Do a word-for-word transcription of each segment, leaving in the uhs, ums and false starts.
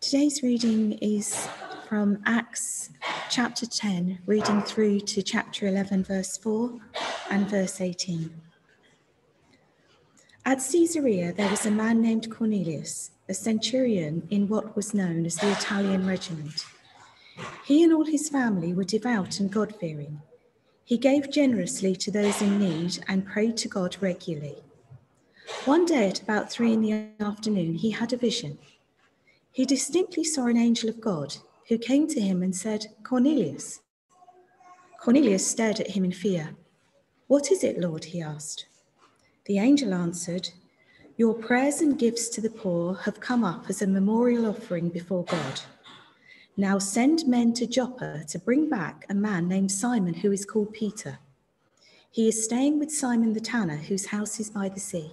Today's reading is from Acts chapter ten, reading through to chapter eleven, verse four and verse eighteen. At Caesarea, there was a man named Cornelius, a centurion in what was known as the Italian regiment. He and all his family were devout and God-fearing. He gave generously to those in need and prayed to God regularly. One day at about three in the afternoon, he had a vision. He distinctly saw an angel of God who came to him and said, "Cornelius." Cornelius stared at him in fear. "What is it, Lord?" he asked. The angel answered, "Your prayers and gifts to the poor have come up as a memorial offering before God. Now send men to Joppa to bring back a man named Simon who is called Peter. He is staying with Simon the tanner, whose house is by the sea."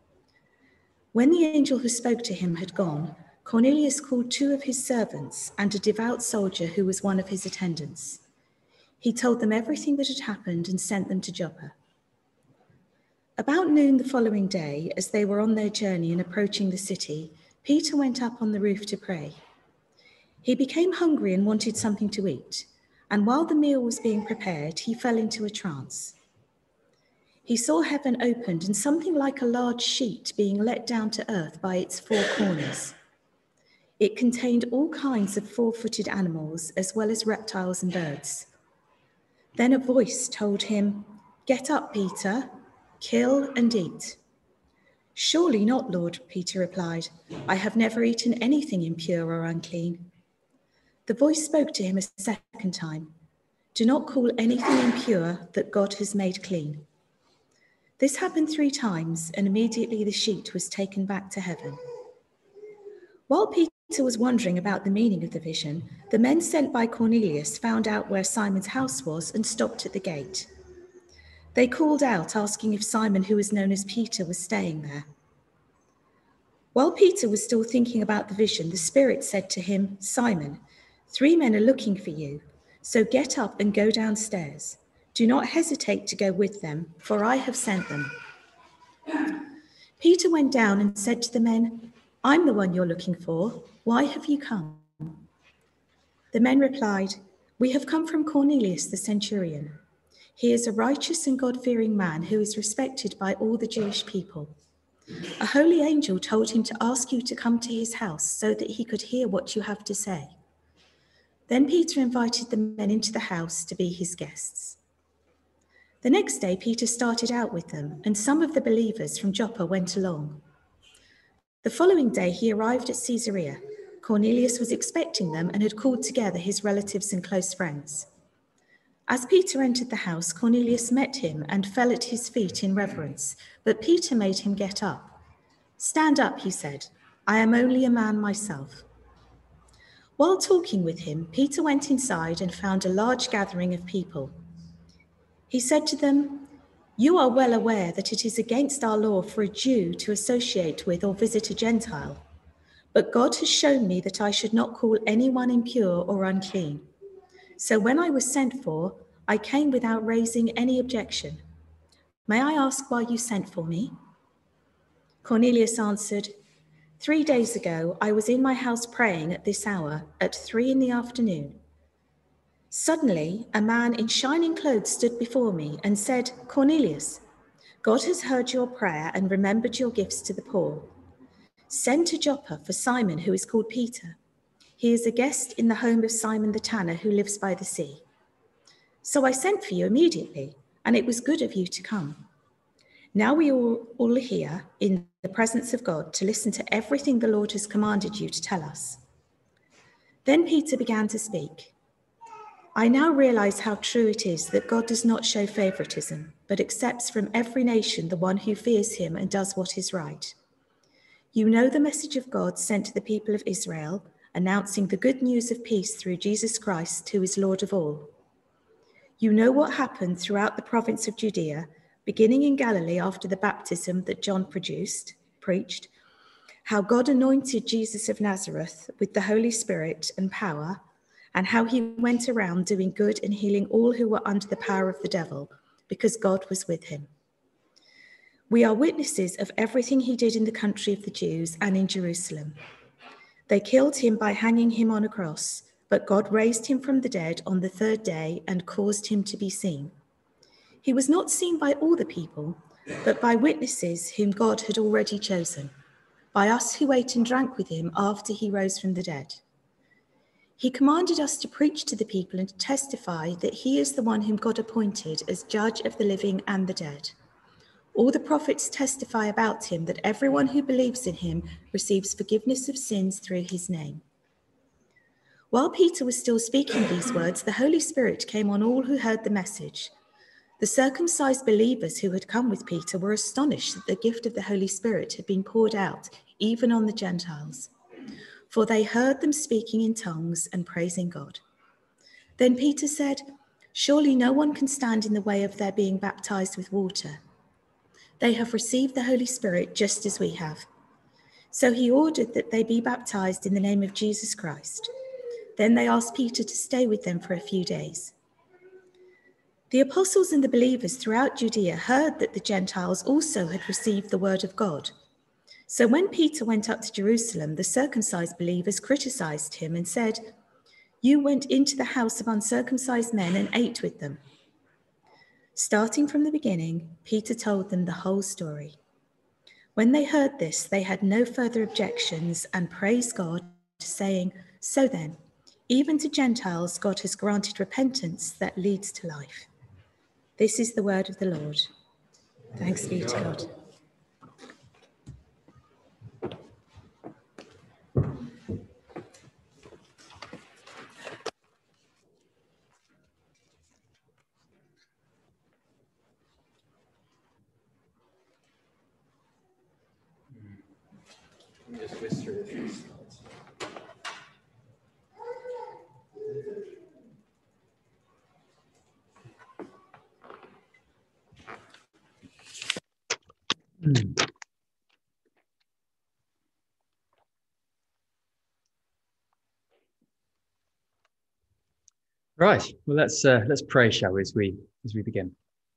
When the angel who spoke to him had gone, Cornelius called two of his servants and a devout soldier who was one of his attendants. He told them everything that had happened and sent them to Joppa. About noon the following day, as they were on their journey and approaching the city, Peter went up on the roof to pray. He became hungry and wanted something to eat, and while the meal was being prepared, he fell into a trance. He saw heaven opened and something like a large sheet being let down to earth by its four corners. It contained all kinds of four-footed animals, as well as reptiles and birds. Then a voice told him, "Get up, Peter, kill and eat." "Surely not, Lord," Peter replied. "I have never eaten anything impure or unclean." The voice spoke to him a second time. "Do not call anything impure that God has made clean." This happened three times, and immediately the sheet was taken back to heaven. While Peter was wondering about the meaning of the vision, the men sent by Cornelius found out where Simon's house was and stopped at the gate. They called out, asking if Simon, who was known as Peter, was staying there. While Peter was still thinking about the vision, the Spirit said to him, "Simon, three men are looking for you, so get up and go downstairs. Do not hesitate to go with them, for I have sent them." Peter went down and said to the men, "I'm the one you're looking for. Why have you come?" The men replied, "We have come from Cornelius the centurion. He is a righteous and God-fearing man who is respected by all the Jewish people. A holy angel told him to ask you to come to his house so that he could hear what you have to say." Then Peter invited the men into the house to be his guests. The next day, Peter started out with them, and some of the believers from Joppa went along. The following day, he arrived at Caesarea. Cornelius was expecting them and had called together his relatives and close friends. As Peter entered the house, Cornelius met him and fell at his feet in reverence, but Peter made him get up. "Stand up," he said. "I am only a man myself." While talking with him, Peter went inside and found a large gathering of people. He said to them, "You are well aware that it is against our law for a Jew to associate with or visit a Gentile. But God has shown me that I should not call anyone impure or unclean. So when I was sent for, I came without raising any objection. May I ask why you sent for me?" Cornelius answered, "Three days ago, I was in my house praying at this hour, at three in the afternoon. Suddenly, a man in shining clothes stood before me and said, 'Cornelius, God has heard your prayer and remembered your gifts to the poor. Send to Joppa for Simon, who is called Peter. He is a guest in the home of Simon the tanner, who lives by the sea.' So I sent for you immediately, and it was good of you to come. Now we are all, all here in the presence of God to listen to everything the Lord has commanded you to tell us." Then Peter began to speak. "I now realize how true it is that God does not show favoritism, but accepts from every nation the one who fears him and does what is right. You know the message of God sent to the people of Israel, announcing the good news of peace through Jesus Christ, who is Lord of all. You know what happened throughout the province of Judea, beginning in Galilee after the baptism that John produced, preached, how God anointed Jesus of Nazareth with the Holy Spirit and power, and how he went around doing good and healing all who were under the power of the devil, because God was with him. We are witnesses of everything he did in the country of the Jews and in Jerusalem. They killed him by hanging him on a cross, but God raised him from the dead on the third day and caused him to be seen. He was not seen by all the people, but by witnesses whom God had already chosen, by us who ate and drank with him after he rose from the dead. He commanded us to preach to the people and to testify that he is the one whom God appointed as judge of the living and the dead. All the prophets testify about him that everyone who believes in him receives forgiveness of sins through his name. While Peter was still speaking these words, the Holy Spirit came on all who heard the message. The circumcised believers who had come with Peter were astonished that the gift of the Holy Spirit had been poured out even on the Gentiles, for they heard them speaking in tongues and praising God. Then Peter said, "Surely no one can stand in the way of their being baptized with water. They have received the Holy Spirit just as we have." So he ordered that they be baptized in the name of Jesus Christ. Then they asked Peter to stay with them for a few days. The apostles and the believers throughout Judea heard that the Gentiles also had received the word of God. So when Peter went up to Jerusalem, the circumcised believers criticized him and said, "You went into the house of uncircumcised men and ate with them." Starting from the beginning, Peter told them the whole story. When they heard this, they had no further objections and praised God, saying, "So then, even to Gentiles, God has granted repentance that leads to life." This is the word of the Lord. Thanks be to God. Let me just whisk through a few slides. Right. Well, let's uh, let's pray, shall we, as we as we begin.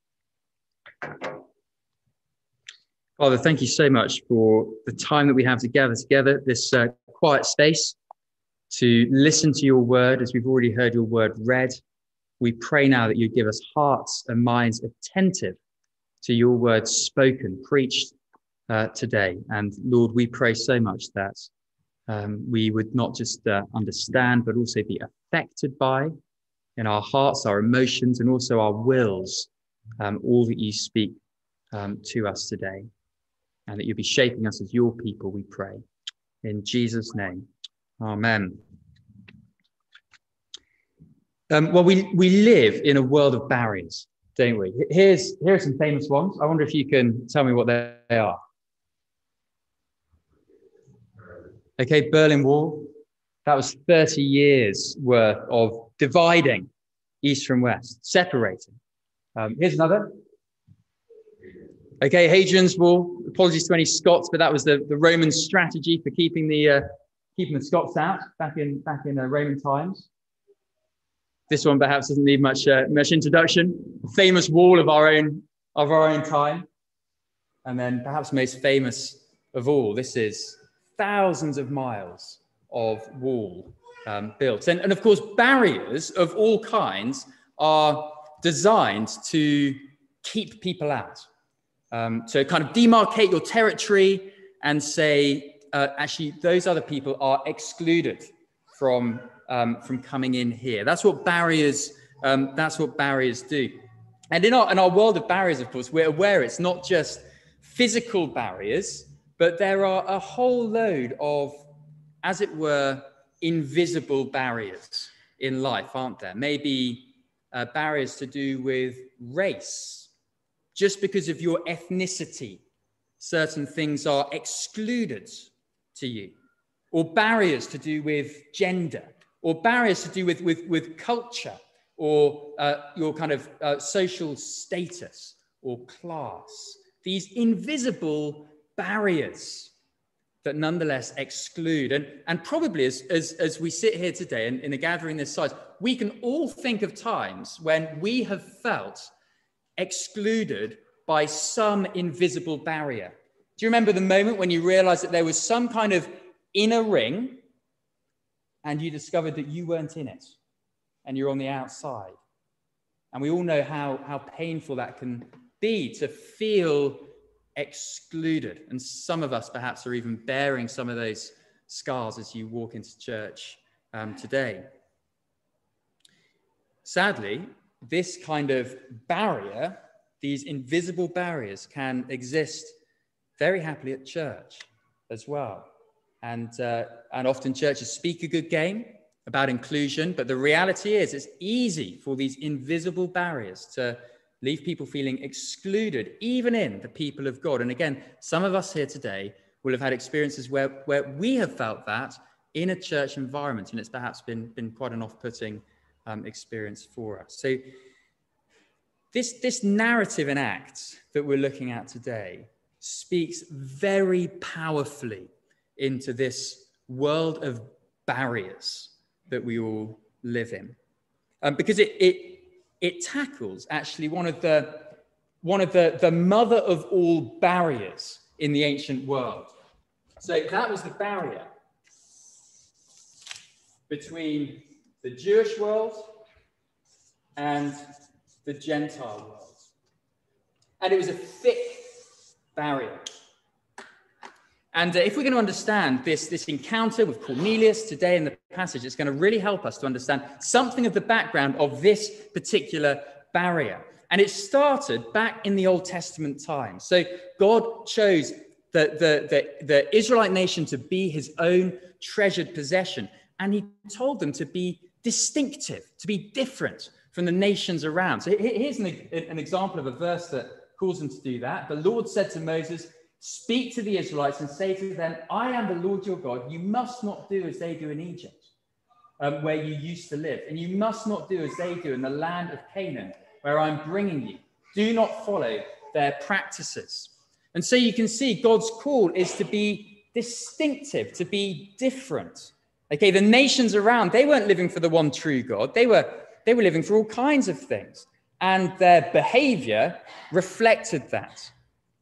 Father, thank you so much for the time that we have to gather together, this uh, quiet space, to listen to your word, as we've already heard your word read. We pray now that you give us hearts and minds attentive to your words spoken, preached uh, today. And Lord, we pray so much that um, we would not just uh, understand, but also be affected by, in our hearts, our emotions, and also our wills, um, all that you speak um, to us today. And that you'll be shaping us as your people, we pray. In Jesus' name, amen. Um, well, we, we live in a world of barriers, don't we? Here's, here are some famous ones. I wonder if you can tell me what they are. Okay, Berlin Wall. That was thirty years worth of dividing East from West, separating. Um, here's another. Okay, Hadrian's Wall. Apologies to any Scots, but that was the, the Roman strategy for keeping the uh, keeping the Scots out back in back in uh, Roman times. This one perhaps doesn't need much uh, much introduction. Famous wall of our own of our own time, and then perhaps most famous of all, this is thousands of miles of wall um, built, and and of course barriers of all kinds are designed to keep people out. Um, to kind of demarcate your territory and say, uh, actually, those other people are excluded from um, from coming in here. That's what barriers. Um, that's what barriers do. And in our in our world of barriers, of course, we're aware it's not just physical barriers, but there are a whole load of, as it were, invisible barriers in life, aren't there? Maybe uh, barriers to do with race. Just because of your ethnicity, certain things are excluded to you, or barriers to do with gender, or barriers to do with, with, with culture, or uh, your kind of uh, social status or class. These invisible barriers that nonetheless exclude. And, and probably as, as, as we sit here today in, in a gathering this size, we can all think of times when we have felt excluded by some invisible barrier. Do you remember the moment when you realized that there was some kind of inner ring and you discovered that you weren't in it and you're on the outside. And we all know how, how painful that can be, to feel excluded. And some of us perhaps are even bearing some of those scars as you walk into church um, today. Sadly, this kind of barrier, these invisible barriers, can exist very happily at church as well. And, uh, and often churches speak a good game about inclusion, but the reality is it's easy for these invisible barriers to leave people feeling excluded, even in the people of God. And again, some of us here today will have had experiences where, where we have felt that in a church environment, and it's perhaps been, been quite an off-putting um, experience for us. So this, this narrative in Acts that we're looking at today speaks very powerfully into this world of barriers that we all live in, um, because it, it it tackles actually one of the one of the the mother of all barriers in the ancient world. So that was the barrier between the Jewish world and the Gentile world, and it was a thick barrier. And uh, if we're going to understand this, this encounter with Cornelius today in the passage, it's going to really help us to understand something of the background of this particular barrier. And it started back in the Old Testament times. So God chose the, the, the, the Israelite nation to be his own treasured possession. And he told them to be distinctive, to be different from the nations around. So here's an, an example of a verse that calls them to do that. The Lord said to Moses, "Speak to the Israelites and say to them, I am the Lord your God. You must not do as they do in Egypt, um, where you used to live. And you must not do as they do in the land of Canaan, where I'm bringing you. Do not follow their practices." And so you can see God's call is to be distinctive, to be different. Okay, the nations around, they weren't living for the one true God. They were, they were living for all kinds of things. And their behavior reflected that.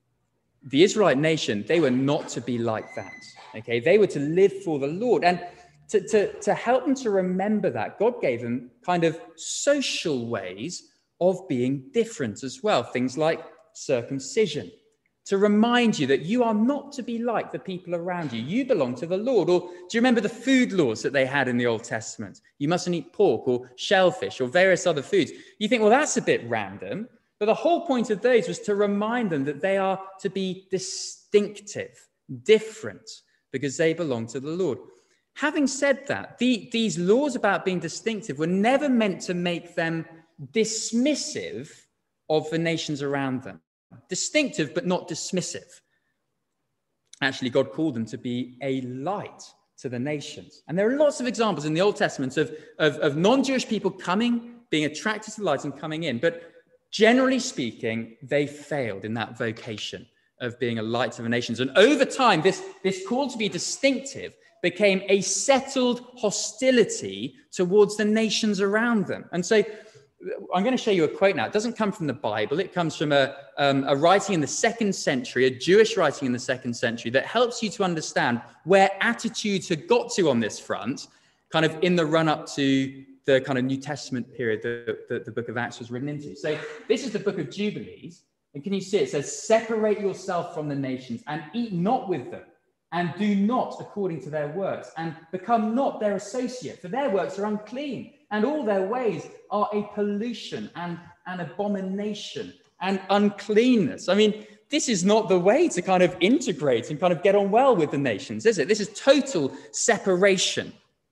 The Israelite nation, they were not to be like that. Okay, they were to live for the Lord. And to, to, to help them to remember that, God gave them kind of social ways of being different as well. Things like circumcision, to remind you that you are not to be like the people around you. You belong to the Lord. Or do you remember the food laws that they had in the Old Testament? You mustn't eat pork or shellfish or various other foods. You think, well, that's a bit random. But the whole point of those was to remind them that they are to be distinctive, different, because they belong to the Lord. Having said that, the, these laws about being distinctive were never meant to make them dismissive of the nations around them. Distinctive, but not dismissive. Actually, God called them to be a light to the nations. And there are lots of examples in the Old Testament of, of, of non-Jewish people coming, being attracted to the light and coming in. But generally speaking, they failed in that vocation of being a light to the nations. And over time, this, this call to be distinctive became a settled hostility towards the nations around them. And so I'm going to show you a quote now. It doesn't come from the Bible. It comes from a, um, a writing in the second century, a Jewish writing in the second century that helps you to understand where attitudes had got to on this front, kind of in the run-up to the kind of New Testament period that, that the book of Acts was written into. So this is the book of Jubilees. And can you see it says, "Separate yourself from the nations and eat not with them, and do not according to their works, and become not their associate, for their works are unclean, and all their ways are a pollution and an abomination and uncleanness." I mean, this is not the way to kind of integrate and kind of get on well with the nations, is it? This is total separation.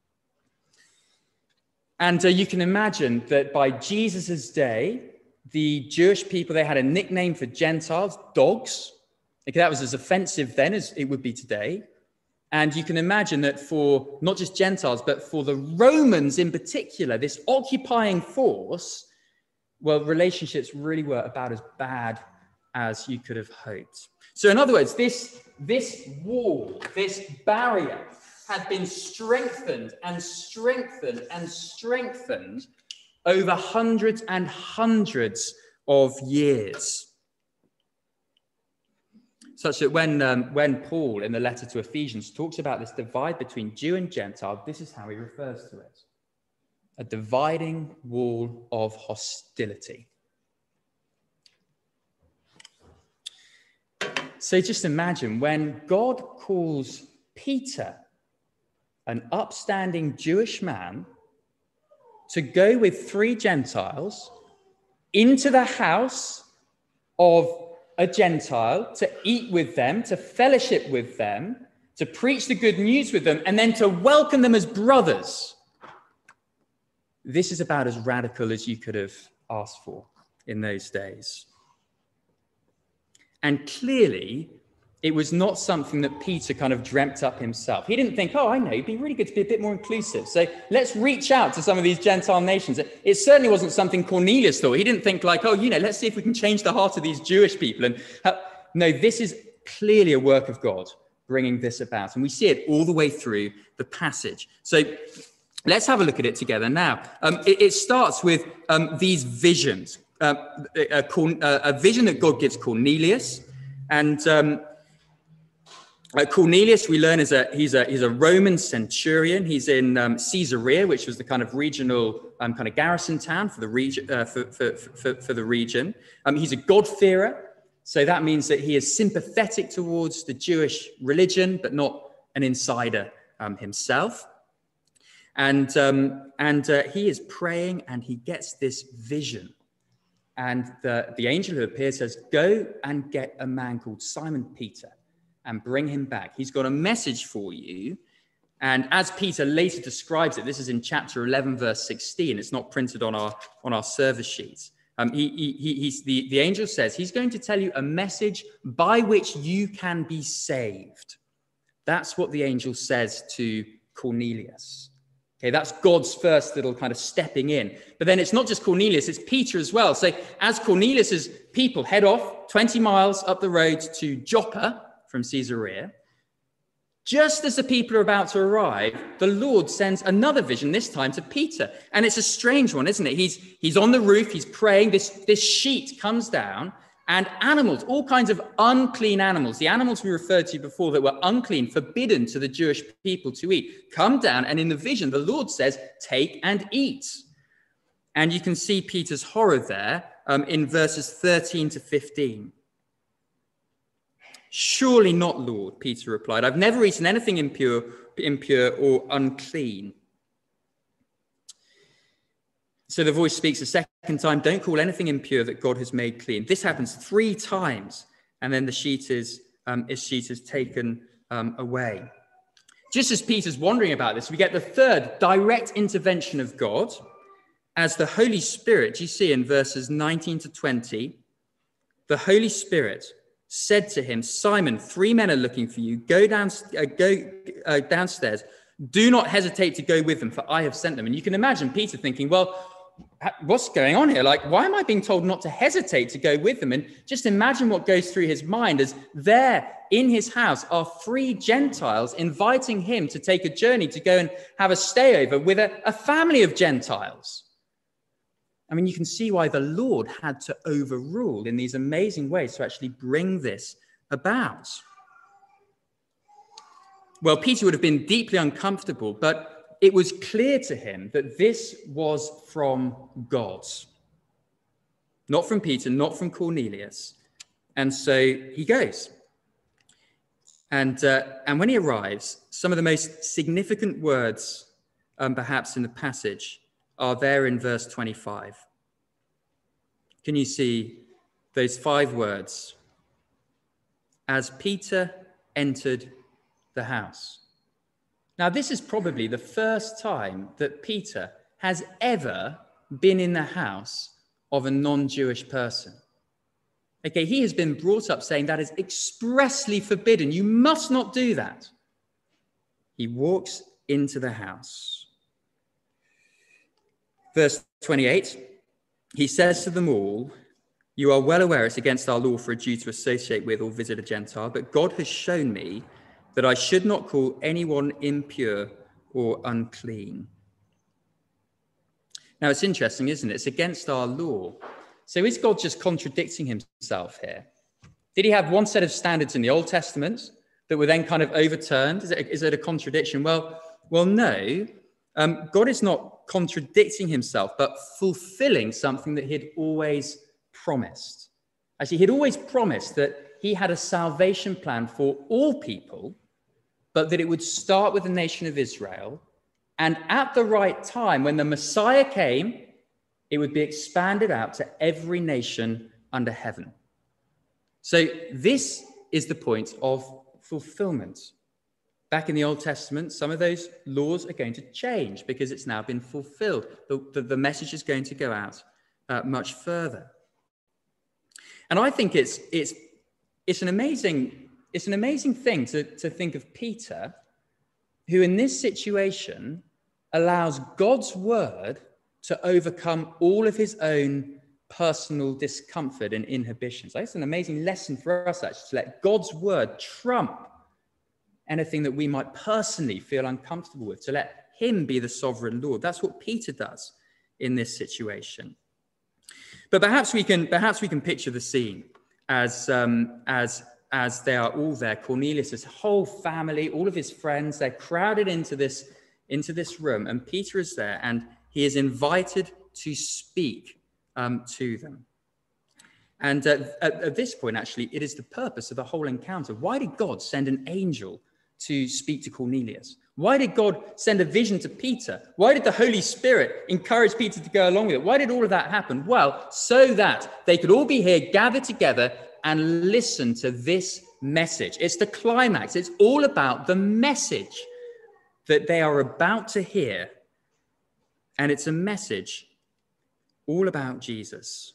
And uh, you can imagine that by Jesus's day, the Jewish people, they had a nickname for Gentiles, dogs. Okay, that was as offensive then as it would be today. And you can imagine that for not just Gentiles, but for the Romans in particular, this occupying force, well, relationships really were about as bad as you could have hoped. So in other words, this, this wall, this barrier had been strengthened and strengthened and strengthened over hundreds and hundreds of years. such that when, um, when Paul, in the letter to Ephesians, talks about this divide between Jew and Gentile, this is how he refers to it: a dividing wall of hostility. So just imagine when God calls Peter, an upstanding Jewish man, to go with three Gentiles into the house of a Gentile, to eat with them, to fellowship with them, to preach the good news with them, and then to welcome them as brothers. This is about as radical as you could have asked for in those days. And clearly, it was not something that Peter kind of dreamt up himself. He didn't think, oh, I know, it'd be really good to be a bit more inclusive, so let's reach out to some of these Gentile nations. It certainly wasn't something Cornelius thought. He didn't think like, oh, you know, let's see if we can change the heart of these Jewish people. And uh, no, this is clearly a work of God bringing this about. And we see it all the way through the passage. So let's have a look at it together now. Um, it, it starts with um, these visions. Uh, a, a, a vision that God gives Cornelius. And um, uh, Cornelius, we learn, is a he's a he's a Roman centurion. He's in um, Caesarea, which was the kind of regional um, kind of garrison town for the region. Uh, for, for, for, for the region, um, he's a God-fearer, so that means that he is sympathetic towards the Jewish religion, but not an insider um, himself. And um, and uh, he is praying, and he gets this vision. And the, the angel who appears says, go and get a man called Simon Peter and bring him back. He's got a message for you. And as Peter later describes it, this is in chapter eleven, verse sixteen. It's not printed on our, on our service sheets. Um, he, he, he's, the, the angel says he's going to tell you a message by which you can be saved. That's what the angel says to Cornelius. Okay, that's God's first little kind of stepping in. But then it's not just Cornelius, it's Peter as well. So as Cornelius's people head off twenty miles up the road to Joppa from Caesarea, just as the people are about to arrive, the Lord sends another vision, this time to Peter. And it's a strange one, isn't it? He's, he's on the roof, he's praying, this, this sheet comes down, and animals, all kinds of unclean animals, the animals we referred to before that were unclean, forbidden to the Jewish people to eat, come down. And in the vision, the Lord says, take and eat. And you can see Peter's horror there um, in verses thirteen to fifteen. Surely not, Lord, Peter replied. I've never eaten anything impure, impure or unclean. So the voice speaks a second time, don't call anything impure that God has made clean. This happens three times, and then the sheet is, um, is, sheet is taken um, away. Just as Peter's wondering about this, we get the third direct intervention of God as the Holy Spirit, you see in verses nineteen to twenty, the Holy Spirit said to him, Simon, three men are looking for you. Go, down, uh, go uh, downstairs. Do not hesitate to go with them, for I have sent them. And you can imagine Peter thinking, well, what's going on here? Like, why am I being told not to hesitate to go with them? And just imagine what goes through his mind as there in his house are three Gentiles inviting him to take a journey to go and have a stayover with a, a family of Gentiles. I mean, you can see why the Lord had to overrule in these amazing ways to actually bring this about. Well, Peter would have been deeply uncomfortable, but it was clear to him that this was from God. Not from Peter, not from Cornelius. And so he goes. And, uh, and when he arrives, some of the most significant words, um, perhaps in the passage, are there in verse twenty-five. Can you see those five words? As Peter entered the house. Now, this is probably the first time that Peter has ever been in the house of a non-Jewish person. Okay, he has been brought up saying that is expressly forbidden. You must not do that. He walks into the house. Verse twenty-eight, he says to them all, you are well aware it's against our law for a Jew to associate with or visit a Gentile, but God has shown me that I should not call anyone impure or unclean. Now, it's interesting, isn't it? It's against our law. So is God just contradicting himself here? Did he have one set of standards in the Old Testament that were then kind of overturned? Is it, is it a contradiction? Well, well, no. Um, God is not contradicting himself, but fulfilling something that he had always promised. Actually, he'd always promised that he had a salvation plan for all people, but that it would start with the nation of Israel. And at the right time, when the Messiah came, it would be expanded out to every nation under heaven. So this is the point of fulfillment. Back in the Old Testament, some of those laws are going to change because it's now been fulfilled. The, the, the message is going to go out uh, much further. And I think it's it's it's an amazing it's an amazing thing to, to think of Peter, who in this situation allows God's word to overcome all of his own personal discomfort and inhibitions. That's an amazing lesson for us, actually, to let God's word trump anything that we might personally feel uncomfortable with, to let him be the sovereign Lord. That's what Peter does in this situation. But perhaps we can perhaps we can picture the scene as um, as as they are all there. Cornelius, his whole family, all of his friends, they're crowded into this into this room, and Peter is there, and he is invited to speak um, to them. And uh, at, at this point, actually, it is the purpose of the whole encounter. Why did God send an angel to speak to Cornelius? Why did God send a vision to Peter? Why did the Holy Spirit encourage Peter to go along with it? Why did all of that happen? Well, so that they could all be here, gathered together, and listen to this message. It's the climax. It's all about the message that they are about to hear. And it's a message all about Jesus.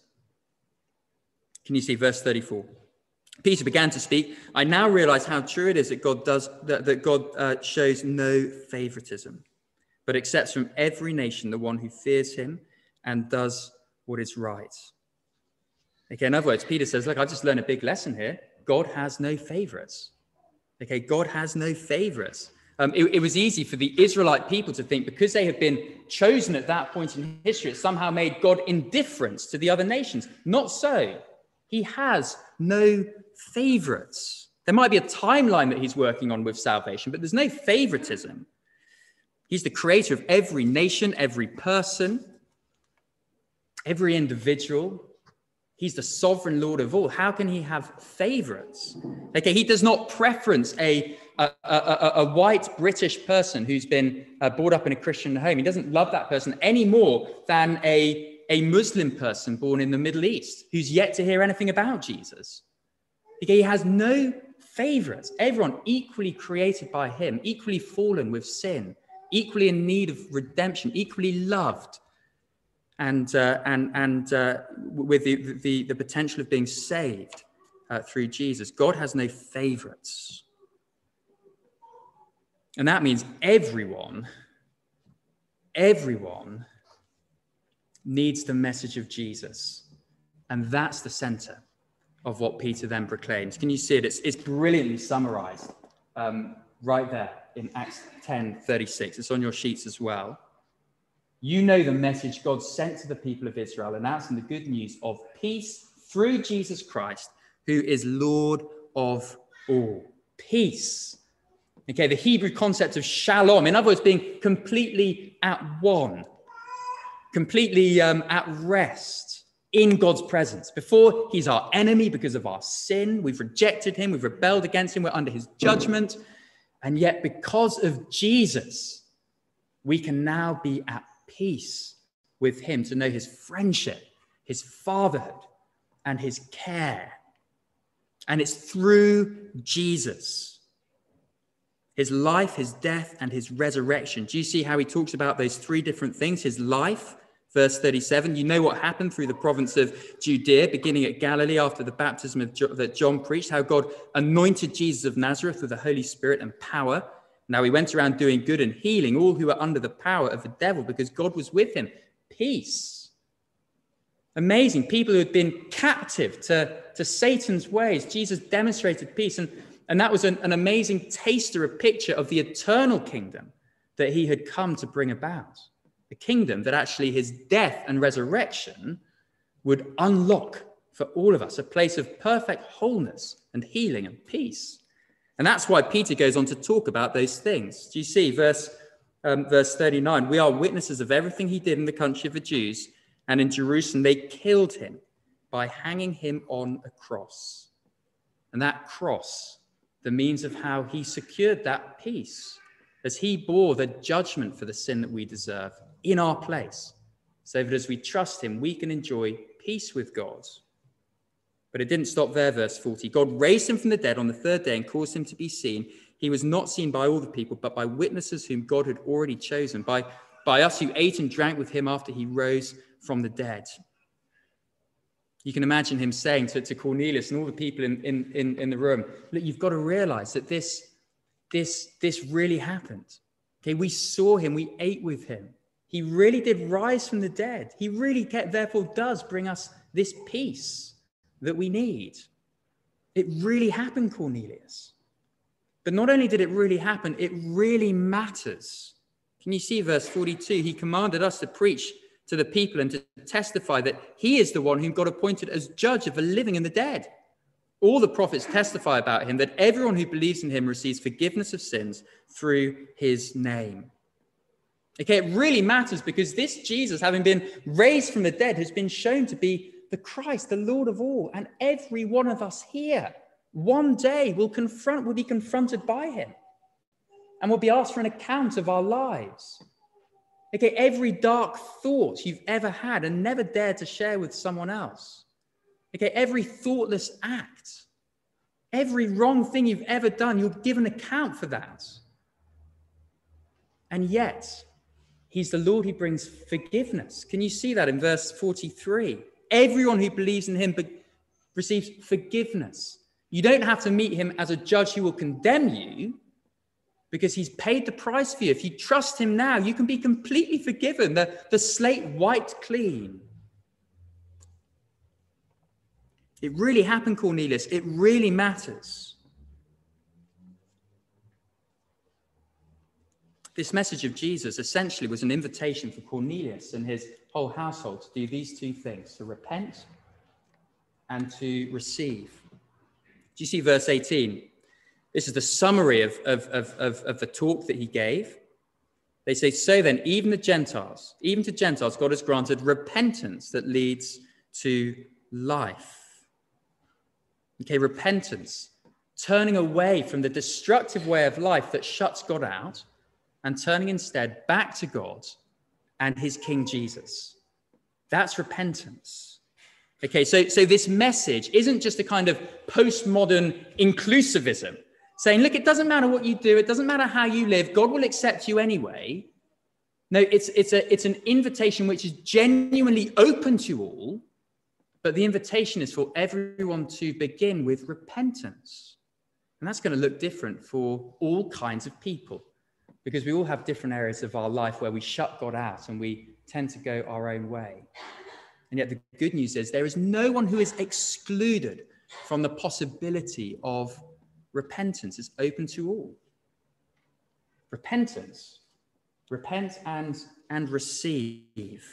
Can you see verse thirty-four? Peter began to speak. I now realize how true it is that God does that, that God uh, shows no favoritism, but accepts from every nation the one who fears him and does what is right. Okay, in other words, Peter says, look, I've just learned a big lesson here. God has no favorites. Okay, God has no favorites. Um, it, it was easy for the Israelite people to think because they had been chosen at that point in history, it somehow made God indifferent to the other nations. Not so. He has no favorites. There might be a timeline that he's working on with salvation, but there's no favoritism. He's the creator of every nation, every person, every individual. He's the sovereign Lord of all. How can he have favorites? Okay, he does not preference a, a, a, a white British person who's been uh, brought up in a Christian home. He doesn't love that person any more than a a Muslim person born in the Middle East who's yet to hear anything about Jesus. Okay, he has no favorites. Everyone equally created by him, equally fallen with sin, equally in need of redemption, equally loved, and uh, and and uh, with the, the the potential of being saved uh, through Jesus. God has no favorites, and that means everyone, everyone. needs the message of Jesus. And that's the center of what Peter then proclaims. Can you see it? It's, it's brilliantly summarized um, right there in Acts ten thirty-six. It's on your sheets as well. You know the message God sent to the people of Israel, announcing the good news of peace through Jesus Christ, who is Lord of all. Peace. Okay, the Hebrew concept of shalom, in other words, being completely at one. Completely um, at rest in God's presence. Before, he's our enemy because of our sin. We've rejected him. We've rebelled against him. We're under his judgment. And yet, because of Jesus, we can now be at peace with him, to know his friendship, his fatherhood, and his care. And it's through Jesus, his life, his death, and his resurrection. Do you see how he talks about those three different things? His life, verse thirty-seven, you know what happened through the province of Judea, beginning at Galilee after the baptism of jo- that John preached, how God anointed Jesus of Nazareth with the Holy Spirit and power. Now he went around doing good and healing all who were under the power of the devil because God was with him. Peace. Amazing. People who had been captive to, to Satan's ways. Jesus demonstrated peace. And, and that was an, an amazing taster, a picture of the eternal kingdom that he had come to bring about. The kingdom that actually his death and resurrection would unlock for all of us, a place of perfect wholeness and healing and peace. And that's why Peter goes on to talk about those things. Do you see verse, um, verse thirty-nine? We are witnesses of everything he did in the country of the Jews, and in Jerusalem they killed him by hanging him on a cross. And that cross, the means of how he secured that peace, as he bore the judgment for the sin that we deserve in our place, so that as we trust him, we can enjoy peace with God. But it didn't stop there, verse forty. God raised him from the dead on the third day and caused him to be seen. He was not seen by all the people, but by witnesses whom God had already chosen, by, by us who ate and drank with him after he rose from the dead. You can imagine him saying to, to Cornelius and all the people in, in, in, in the room, look, you've got to realize that this, this, this really happened. Okay, we saw him, we ate with him. He really did rise from the dead. He really kept, therefore does bring us this peace that we need. It really happened, Cornelius. But not only did it really happen, it really matters. Can you see verse forty-two? He commanded us to preach to the people and to testify that he is the one whom God appointed as judge of the living and the dead. All the prophets testify about him, that everyone who believes in him receives forgiveness of sins through his name. Okay, it really matters because this Jesus, having been raised from the dead, has been shown to be the Christ, the Lord of all. And every one of us here, one day will confront, will be confronted by him and will be asked for an account of our lives. Okay, every dark thought you've ever had and never dared to share with someone else. Okay, every thoughtless act, every wrong thing you've ever done, you'll give an account for that. And yet, he's the Lord who brings forgiveness. Can you see that in verse forty-three? Everyone who believes in him receives forgiveness. You don't have to meet him as a judge who will condemn you because he's paid the price for you. If you trust him now, you can be completely forgiven, the, the slate wiped clean. It really happened, Cornelius. It really matters. This message of Jesus essentially was an invitation for Cornelius and his whole household to do these two things, to repent and to receive. Do you see verse eighteen? This is the summary of, of, of, of, of the talk that he gave. They say, so then, even the Gentiles, even to Gentiles, God has granted repentance that leads to life. Okay, repentance, turning away from the destructive way of life that shuts God out and turning instead back to God and his King Jesus. That's repentance. Okay, so, so this message isn't just a kind of postmodern inclusivism, saying, look, it doesn't matter what you do, it doesn't matter how you live, God will accept you anyway. No, it's, it's, a, it's an invitation which is genuinely open to all, but the invitation is for everyone to begin with repentance. And that's going to look different for all kinds of people, because we all have different areas of our life where we shut God out and we tend to go our own way. And yet the good news is there is no one who is excluded from the possibility of repentance. It's open to all. Repentance. Repent and, and receive.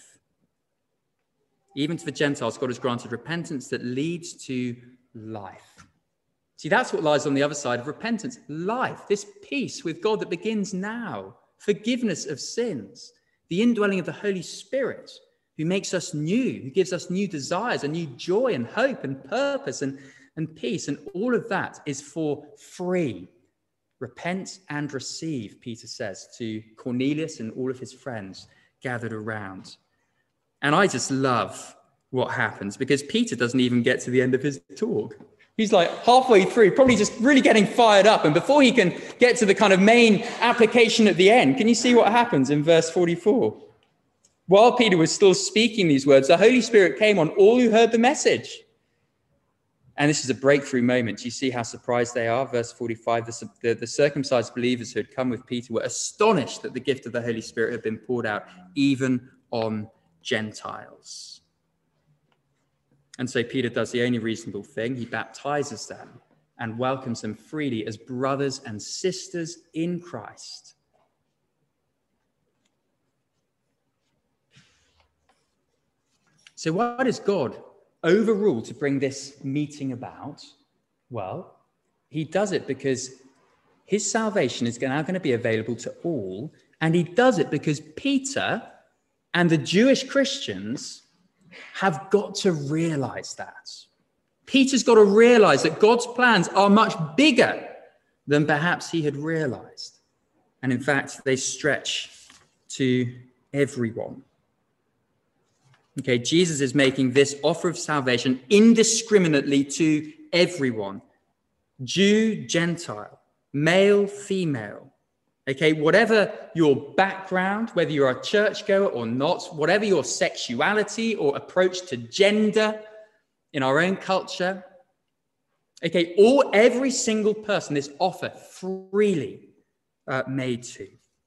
Even to the Gentiles, God has granted repentance that leads to life. See, that's what lies on the other side of repentance. Life, this peace with God that begins now. Forgiveness of sins. The indwelling of the Holy Spirit, who makes us new, who gives us new desires, a new joy and hope and purpose and, and peace. And all of that is for free. Repent and receive, Peter says to Cornelius and all of his friends gathered around. And I just love what happens because Peter doesn't even get to the end of his talk. He's like halfway through, probably just really getting fired up. And before he can get to the kind of main application at the end, can you see what happens in verse forty-four? While Peter was still speaking these words, the Holy Spirit came on all who heard the message. And this is a breakthrough moment. Do you see how surprised they are? Verse forty-five, the, the, the circumcised believers who had come with Peter were astonished that the gift of the Holy Spirit had been poured out even on Gentiles. And so Peter does the only reasonable thing. He baptizes them and welcomes them freely as brothers and sisters in Christ. So why does God overall to bring this meeting about? Well, he does it because his salvation is now going to be available to all. And he does it because Peter and the Jewish Christians have got to realize that. Peter's got to realize that God's plans are much bigger than perhaps he had realized. And in fact, they stretch to everyone. Okay, Jesus is making this offer of salvation indiscriminately to everyone. Jew, Gentile, male, female. Okay, whatever your background, whether you're a churchgoer or not, whatever your sexuality or approach to gender in our own culture. Okay, all every single person, this offer freely uh, made to.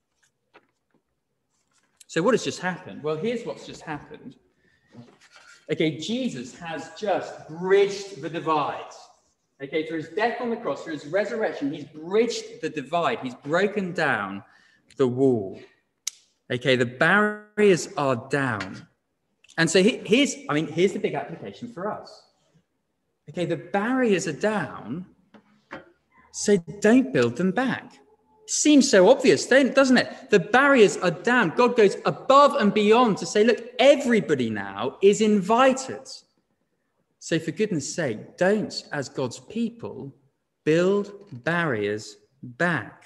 So what has just happened? Well, here's what's just happened. Okay, Jesus has just bridged the divide. Okay, through his death on the cross, through his resurrection, he's bridged the divide. He's broken down the wall. Okay, the barriers are down. And so here's, I mean, here's the big application for us. Okay, the barriers are down, so don't build them back. Seems so obvious, doesn't it? The barriers are down. God goes above and beyond to say, look, everybody now is invited. So for goodness sake, don't, as God's people, build barriers back.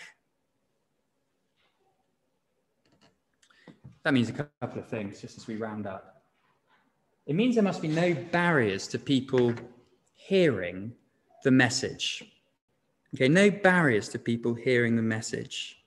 That means a couple of things, just as we round up. It means there must be no barriers to people hearing the message. Okay, no barriers to people hearing the message.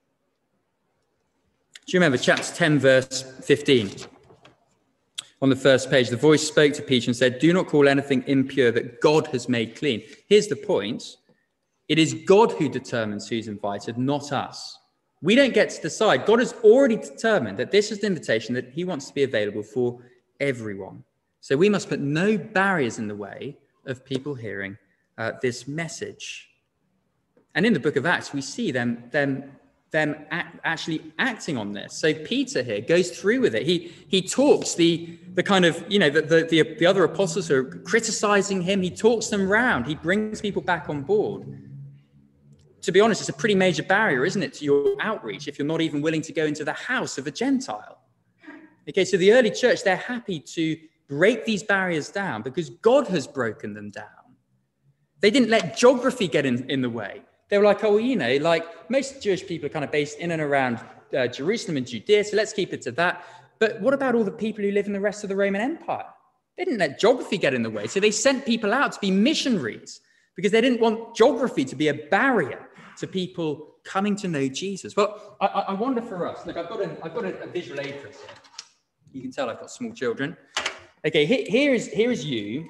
Do you remember chapter ten, verse fifteen? On the first page, the voice spoke to Peter and said, do not call anything impure that God has made clean. Here's the point. It is God who determines who's invited, not us. We don't get to decide. God has already determined that this is an invitation that he wants to be available for everyone. So we must put no barriers in the way of people hearing uh, this message. And in the book of Acts, we see them, them, them act, actually acting on this. So Peter here goes through with it. He he talks the the kind of, you know, the, the, the, the other apostles who are criticizing him. He talks them round. He brings people back on board. To be honest, it's a pretty major barrier, isn't it, to your outreach if you're not even willing to go into the house of a Gentile. Okay, so the early church, they're happy to break these barriers down because God has broken them down. They didn't let geography get in, in the way. They were like, oh, you know, like most Jewish people are kind of based in and around uh, Jerusalem and Judea, so let's keep it to that. But what about all the people who live in the rest of the Roman Empire? They didn't let geography get in the way, so they sent people out to be missionaries because they didn't want geography to be a barrier to people coming to know Jesus. Well, I, I wonder for us, look, I've got, a, I've got a, a visual aid for us here. You can tell I've got small children. Okay, here, here, is, here is you.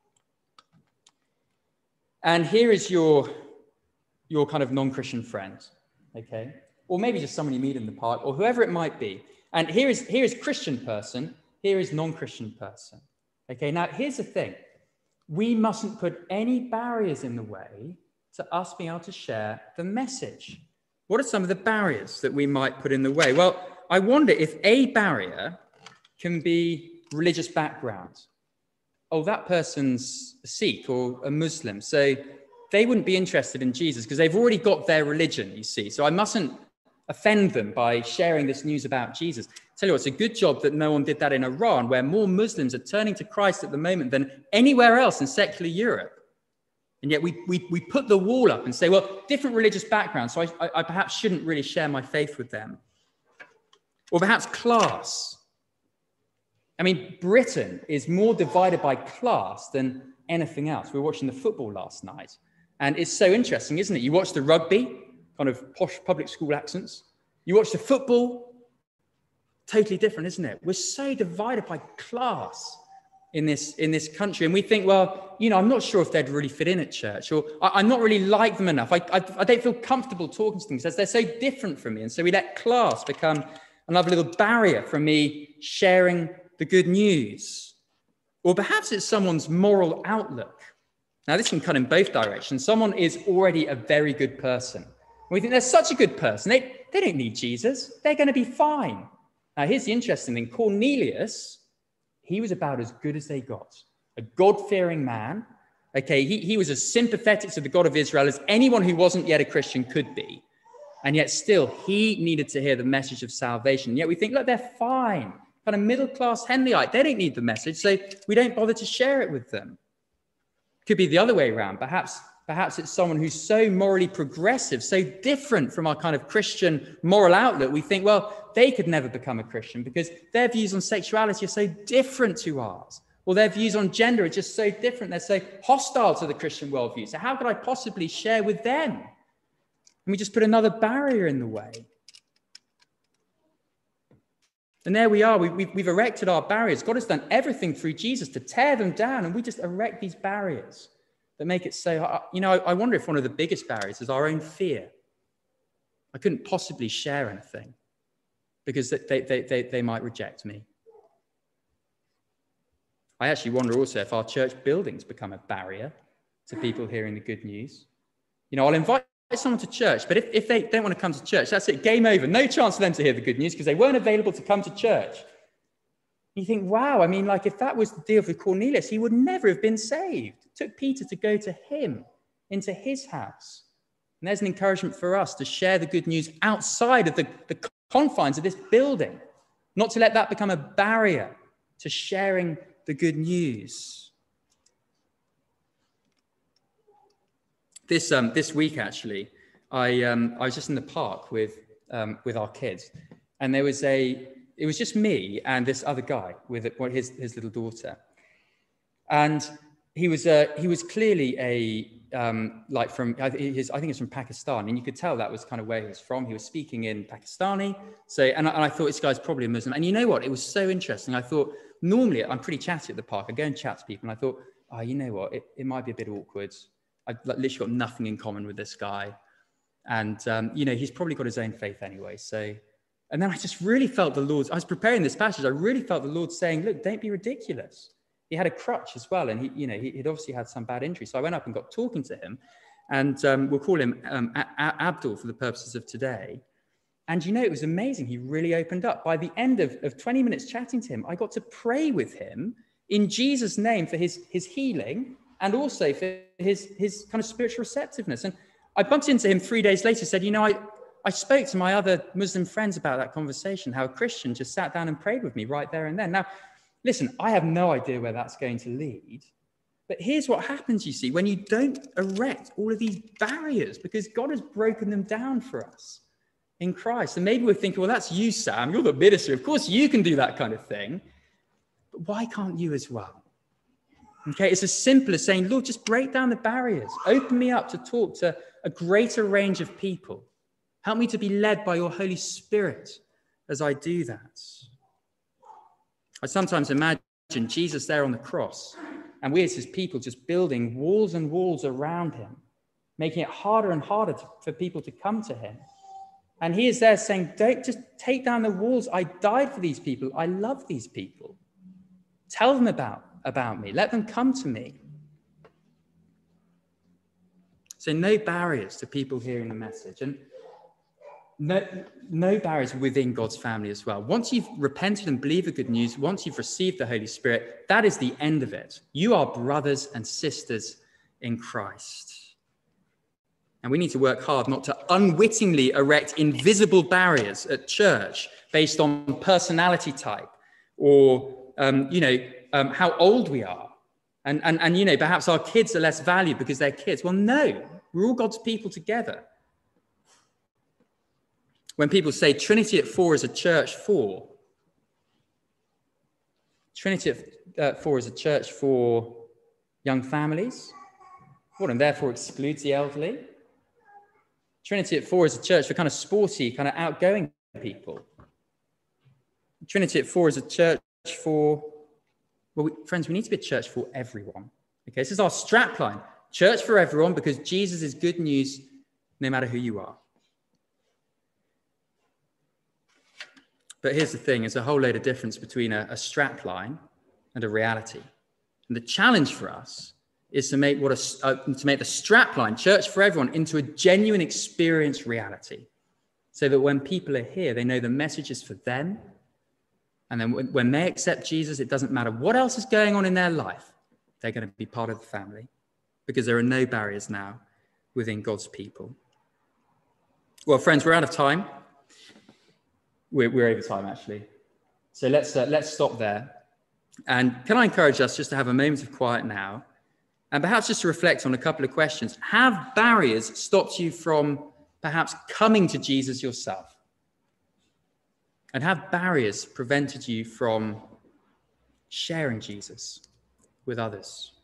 And here is your, your kind of non-Christian friend, okay? Or maybe just someone you meet in the park, or whoever it might be. And here is, here is Christian person, here is non-Christian person. Okay, now here's the thing. We mustn't put any barriers in the way to us being able to share the message. What are some of the barriers that we might put in the way? Well, I wonder if a barrier can be religious background. Oh, that person's a Sikh or a Muslim, so they wouldn't be interested in Jesus because they've already got their religion, you see. So I mustn't offend them by sharing this news about Jesus. Tell you what, it's a good job that no one did that in Iran, where more Muslims are turning to Christ at the moment than anywhere else in secular Europe. And yet we, we, we put the wall up and say, well, different religious backgrounds, so I, I, I perhaps shouldn't really share my faith with them. Or perhaps class. I mean, Britain is more divided by class than anything else. We were watching the football last night, and it's so interesting, isn't it? You watch the rugby, kind of posh public school accents. You watch the football, totally different, isn't it? We're so divided by class in this in this country, and we think, well, you know, I'm not sure if they'd really fit in at church, or I'm not really like them enough. I, I, I don't feel comfortable talking to them because they're so different from me, and so we let class become another little barrier from me sharing the good news. Or perhaps it's someone's moral outlook. Now, this can cut in both directions. Someone is already a very good person. We think they're such a good person. They, they don't need Jesus. They're going to be fine. Now, here's the interesting thing. Cornelius, he was about as good as they got. a God-fearing man. Okay, he, he was as sympathetic to the God of Israel as anyone who wasn't yet a Christian could be. And yet still, he needed to hear the message of salvation. And yet we think, look, they're fine. Kind of middle-class Henleyite. They don't need the message, so we don't bother to share it with them. Could be the other way around. Perhaps, perhaps it's someone who's so morally progressive, so different from our kind of Christian moral outlook. We think, well, they could never become a Christian because their views on sexuality are so different to ours. Or their views on gender are just so different. They're so hostile to the Christian worldview. So how could I possibly share with them? And we just put another barrier in the way. And there we are. We, we've, we've erected our barriers. God has done everything through Jesus to tear them down. And we just erect these barriers that make it so, you know, I, I wonder if one of the biggest barriers is our own fear. I couldn't possibly share anything because they, they, they, they might reject me. I actually wonder also if our church buildings become a barrier to people hearing the good news. You know, I'll invite someone to church, but if, if they don't want to come to church, that's it, game over. No chance for them to hear the good news because they weren't available to come to church. You think, wow, I mean, like if that was the deal for Cornelius, he would never have been saved. It took Peter to go to him, into his house. And there's an encouragement for us to share the good news outside of the, the confines of this building, not to let that become a barrier to sharing the good news. This um, this week, actually, I um, I was just in the park with um, with our kids, and there was a it was just me and this other guy with his his little daughter, and he was uh, he was clearly a um, like from his I think it's from Pakistan, and you could tell that was kind of where he was from. He was speaking in Pakistani, so and I, and I thought this guy's probably a Muslim. And you know what? It was so interesting. I thought. Normally, I'm pretty chatty at the park. I go and chat to people, and I thought, oh, you know what? It, it might be a bit awkward. I've literally got nothing in common with this guy. And, um, you know, he's probably got his own faith anyway. So, and then I just really felt the Lord, I was preparing this passage. I really felt the Lord saying, look, don't be ridiculous. He had a crutch as well. And he, you know, he, he'd obviously had some bad injury. So I went up and got talking to him. And um, we'll call him um, A- A- Abdul for the purposes of today. And, you know, it was amazing. He really opened up. By the end of, of twenty minutes chatting to him, I got to pray with him in Jesus' name for his, his healing and also for his, his kind of spiritual receptiveness. And I bumped into him three days later, said, you know, I, I spoke to my other Muslim friends about that conversation, how a Christian just sat down and prayed with me right there and then. Now, listen, I have no idea where that's going to lead. But here's what happens, you see, when you don't erect all of these barriers, because God has broken them down for us in Christ. And maybe we're thinking, well, that's you, Sam. You're the minister. Of course, you can do that kind of thing. But why can't you as well? Okay, it's as simple as saying, Lord, just break down the barriers. Open me up to talk to a greater range of people. Help me to be led by your Holy Spirit as I do that. I sometimes imagine Jesus there on the cross, and we as his people just building walls and walls around him, making it harder and harder to, for people to come to him. And he is there saying, don't just take down the walls. I died for these people. I love these people. Tell them about, about me. Let them come to me. So no barriers to people hearing the message. And no, no barriers within God's family as well. Once you've repented and believed the good news, once you've received the Holy Spirit, that is the end of it. You are brothers and sisters in Christ. And we need to work hard not to unwittingly erect invisible barriers at church based on personality type or, um, you know, um, how old we are. And, and, and, you know, perhaps our kids are less valued because they're kids. Well, no, we're all God's people together. When people say Trinity at Four is a church for, Trinity at Four is a church for young families, what, and therefore excludes the elderly. Trinity at Four is a church for kind of sporty, kind of outgoing people. Trinity at Four is a church for, well, we, friends, we need to be a church for everyone. Okay, this is our strapline. Church for everyone, because Jesus is good news no matter who you are. But here's the thing, there's a whole load of difference between a, a strapline and a reality. And the challenge for us is to make what a, uh, to make the strapline, church for everyone, into a genuine experience reality. So that when people are here, they know the message is for them. And then when, when they accept Jesus, it doesn't matter what else is going on in their life. they're going to be part of the family, because there are no barriers now within God's people. Well, friends, we're out of time. We're, we're over time, actually. So let's uh, let's stop there. And can I encourage us just to have a moment of quiet now, and perhaps just to reflect on a couple of questions. Have barriers stopped you from perhaps coming to Jesus yourself? And have barriers prevented you from sharing Jesus with others?